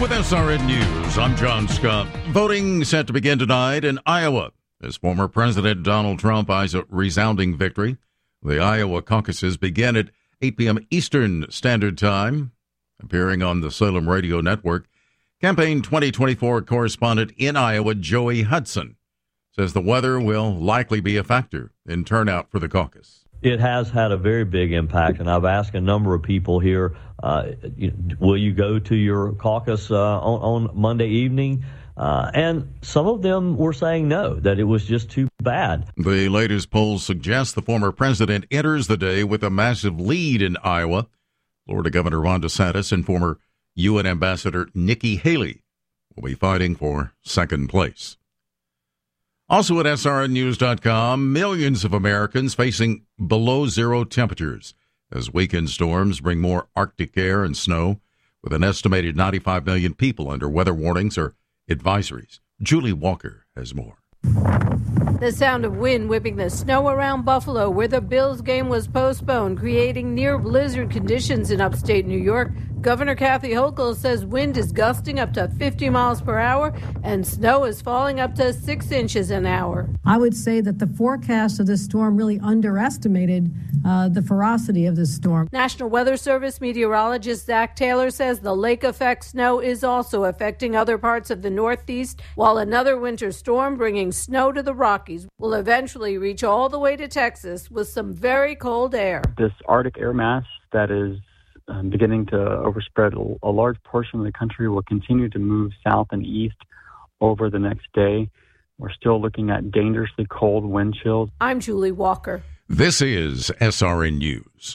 With SRN News, I'm John Scott. Voting set to begin tonight in Iowa as former President Donald Trump eyes a resounding victory. The Iowa caucuses begin at 8 p.m. Eastern Standard Time. Appearing on the Salem Radio Network, Campaign 2024 correspondent in Iowa, Joey Hudson, says the weather will likely be a factor in turnout for the caucus. It has had a very big impact, and I've asked a number of people here, will you go to your caucus on Monday evening? And some of them were saying no, that it was just too bad. The latest polls suggest the former president enters the day with a massive lead in Iowa. Florida Governor Ron DeSantis and former UN Ambassador Nikki Haley will be fighting for second place. Also at SRNnews.com, millions of Americans facing below zero temperatures as weekend storms bring more Arctic air and snow, with an estimated 95 million people under weather warnings or advisories. Julie Walker has more. The sound of wind whipping the snow around Buffalo, where the Bills game was postponed, creating near blizzard conditions in upstate New York. Governor Kathy Hochul says wind is gusting up to 50 miles per hour and snow is falling up to 6 inches an hour. I would say that the forecast of this storm really underestimated the ferocity of this storm. National Weather Service meteorologist Zach Taylor says the lake effect snow is also affecting other parts of the Northeast, while another winter storm bringing snow to the Rockies will eventually reach all the way to Texas with some very cold air. This Arctic air mass that is beginning to overspread a large portion of the country will continue to move south and east over the next day. We're still looking at dangerously cold wind chills. I'm Julie Walker. This is SRN News.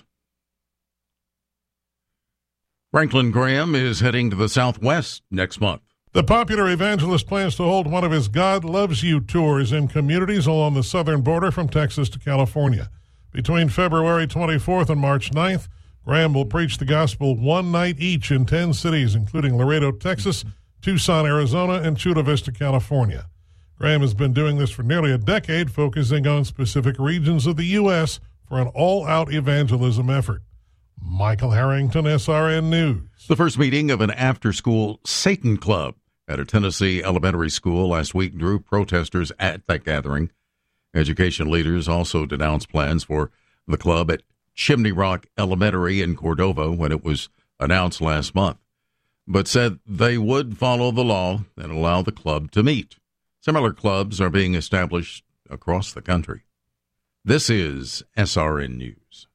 Franklin Graham is heading to the Southwest next month. The popular evangelist plans to hold one of his God Loves You tours in communities along the southern border from Texas to California. Between February 24th and March 9th, Graham will preach the gospel one night each in 10 cities, including Laredo, Texas, Tucson, Arizona, and Chula Vista, California. Graham has been doing this for nearly a decade, focusing on specific regions of the U.S. for an all-out evangelism effort. Michael Harrington, SRN News. The first meeting of an after-school Satan Club at a Tennessee elementary school last week drew protesters at that gathering. Education leaders also denounced plans for the club at Chimney Rock Elementary in Cordova when it was announced last month, but said they would follow the law and allow the club to meet. Similar clubs are being established across the country. This is SRN News.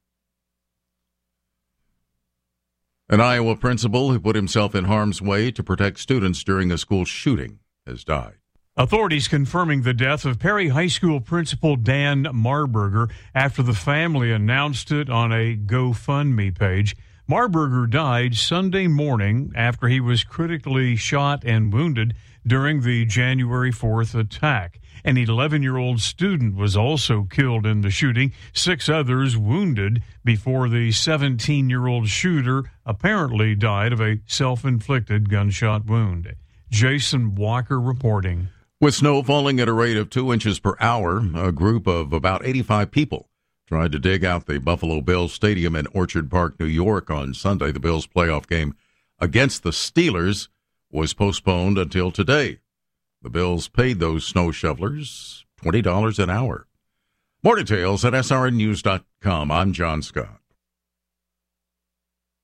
An Iowa principal who put himself in harm's way to protect students during a school shooting has died. Authorities confirming the death of Perry High School principal Dan Marburger after the family announced it on a GoFundMe page. Marburger died Sunday morning after he was critically shot and wounded during the January 4th attack. An 11-year-old student was also killed in the shooting, 6 others wounded before the 17-year-old shooter apparently died of a self-inflicted gunshot wound. Jason Walker reporting. With snow falling at a rate of 2 inches per hour, a group of about 85 people tried to dig out the Buffalo Bills Stadium in Orchard Park, New York on Sunday. The Bills' playoff game against the Steelers was postponed until today. The Bills paid those snow shovelers $20 an hour. More details at srnnews.com. I'm John Scott.